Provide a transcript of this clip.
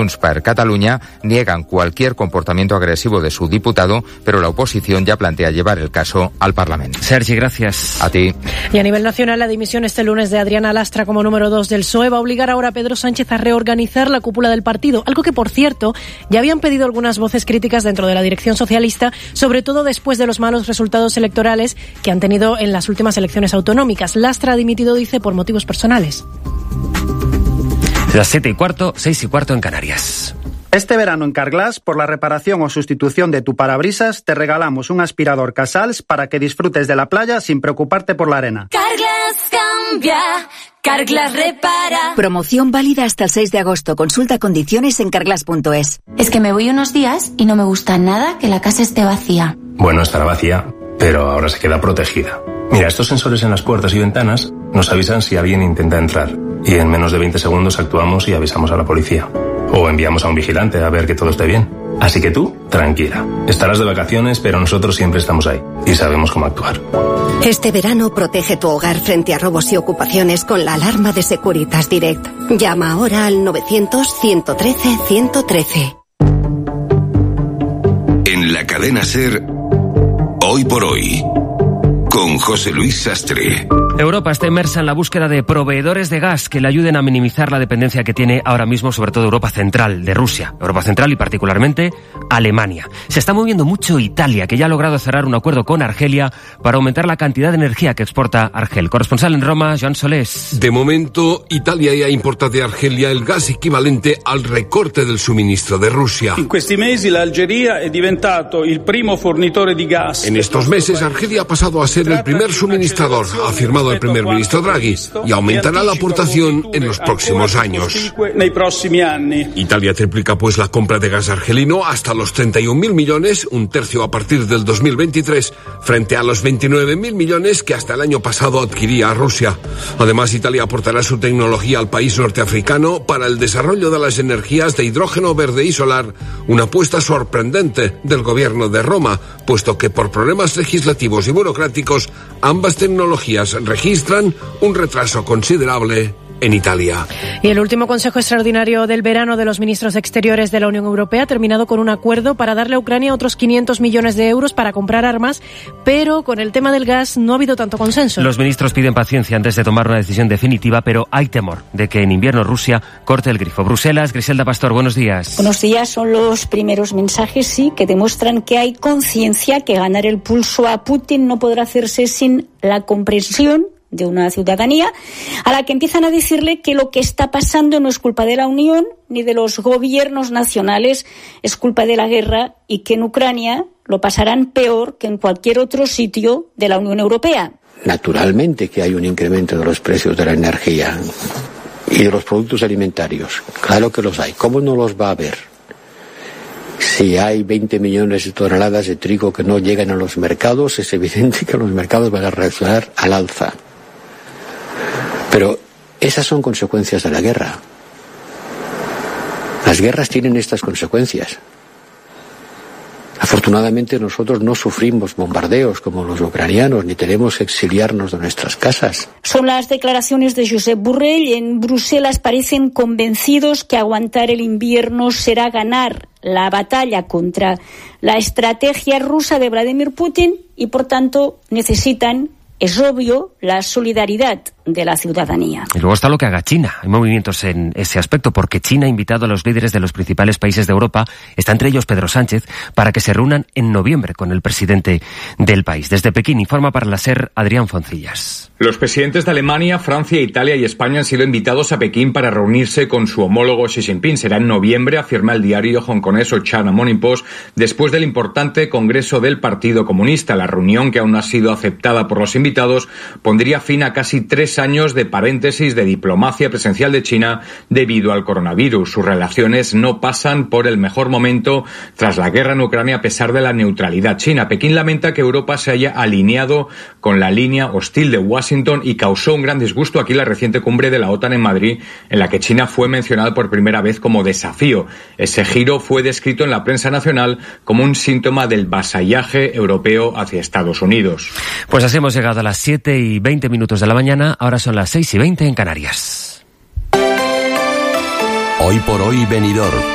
Junts per Catalunya niegan cualquier comportamiento agresivo de su diputado, pero la oposición ya plantea llevar el caso al Parlamento. Sergi, gracias. A ti. Y a nivel nacional, la dimisión este lunes de Adriana Lastra como número 2 del PSOE va a obligar ahora a Pedro Sánchez a reorganizar la cúpula del partido, algo que, por cierto, ya habían pedido algunas voces críticas dentro de la dirección socialista, sobre todo después de los malos resultados electorales que han tenido en las últimas elecciones autonómicas. Lastra ha dimitido, dice, por motivos personales. Las 7:15, 6:15 en Canarias. Este verano en Carglass, por la reparación o sustitución de tu parabrisas, te regalamos un aspirador Casals para que disfrutes de la playa sin preocuparte por la arena. Carglass cambia, Carglass repara. Promoción válida hasta el 6 de agosto. Consulta condiciones en carglass.es. Es que me voy unos días y no me gusta nada que la casa esté vacía. Bueno, estará vacía, pero ahora se queda protegida. Mira, estos sensores en las puertas y ventanas nos avisan si alguien intenta entrar. Y en menos de 20 segundos actuamos y avisamos a la policía. O enviamos a un vigilante a ver que todo esté bien. Así que tú, tranquila. Estarás de vacaciones, pero nosotros siempre estamos ahí. Y sabemos cómo actuar. Este verano protege tu hogar frente a robos y ocupaciones con la alarma de Securitas Direct. Llama ahora al 900-113-113. En la cadena SER, Hoy por Hoy, con José Luis Sastre. Europa está inmersa en la búsqueda de proveedores de gas que le ayuden a minimizar la dependencia que tiene ahora mismo, sobre todo Europa Central, de Rusia. Europa Central y particularmente Alemania. Se está moviendo mucho Italia, que ya ha logrado cerrar un acuerdo con Argelia para aumentar la cantidad de energía que exporta Argel. Corresponsal en Roma, Joan Solés. De momento, Italia ya importa de Argelia el gas equivalente al recorte del suministro de Rusia. In questi mesi l'Algeria è diventato il primo fornitore di gas. En estos meses, Argelia ha pasado a ser el primer suministrador, ha afirmado el primer ministro Draghi, y aumentará la aportación en los próximos años. Italia triplica pues la compra de gas argelino hasta los 31.000 millones, un tercio a partir del 2023, frente a los 29.000 millones que hasta el año pasado adquiría Rusia. Además, Italia aportará su tecnología al país norteafricano para el desarrollo de las energías de hidrógeno verde y solar, una apuesta sorprendente del gobierno de Roma, puesto que por problemas legislativos y burocráticos, ambas tecnologías registran un retraso considerable en Italia. Y el último Consejo Extraordinario del verano de los ministros exteriores de la Unión Europea ha terminado con un acuerdo para darle a Ucrania otros 500 millones de euros para comprar armas, pero con el tema del gas no ha habido tanto consenso. Los ministros piden paciencia antes de tomar una decisión definitiva, pero hay temor de que en invierno Rusia corte el grifo. Bruselas, Griselda Pastor, buenos días. Buenos días, son los primeros mensajes, sí, que demuestran que hay conciencia, que ganar el pulso a Putin no podrá hacerse sin la comprensión de una ciudadanía a la que empiezan a decirle que lo que está pasando no es culpa de la Unión ni de los gobiernos nacionales, es culpa de la guerra y que en Ucrania lo pasarán peor que en cualquier otro sitio de la Unión Europea. Naturalmente que hay un incremento de los precios de la energía y de los productos alimentarios. Claro que los hay. ¿Cómo no los va a haber? Si hay 20 millones de toneladas de trigo que no llegan a los mercados, es evidente que los mercados van a reaccionar al alza. Pero esas son consecuencias de la guerra. Las guerras tienen estas consecuencias. Afortunadamente nosotros no sufrimos bombardeos como los ucranianos, ni tenemos que exiliarnos de nuestras casas. Son las declaraciones de Josep Borrell. En Bruselas parecen convencidos que aguantar el invierno será ganar la batalla contra la estrategia rusa de Vladimir Putin y, por tanto, necesitan, es obvio, la solidaridad de la ciudadanía. Y luego está lo que haga China. Hay movimientos en ese aspecto porque China ha invitado a los líderes de los principales países de Europa, está entre ellos Pedro Sánchez, para que se reúnan en noviembre con el presidente del país. Desde Pekín informa para la SER Adrián Foncillas. Los presidentes de Alemania, Francia, Italia y España han sido invitados a Pekín para reunirse con su homólogo Xi Jinping. Será en noviembre, afirma el diario hongkonés China Morning Post, después del importante congreso del Partido Comunista. La reunión, que aún no ha sido aceptada por los invitados, pondría fin a casi 3 años de paréntesis de diplomacia presencial de China debido al coronavirus. Sus relaciones no pasan por el mejor momento tras la guerra en Ucrania a pesar de la neutralidad china. Pekín lamenta que Europa se haya alineado con la línea hostil de Washington y causó un gran disgusto aquí la reciente cumbre de la OTAN en Madrid, en la que China fue mencionada por primera vez como desafío. Ese giro fue descrito en la prensa nacional como un síntoma del vasallaje europeo hacia Estados Unidos. Pues así hemos llegado a las 7:20 de la mañana. Ahora son las 6:20 en Canarias. Hoy por Hoy, Benidorm.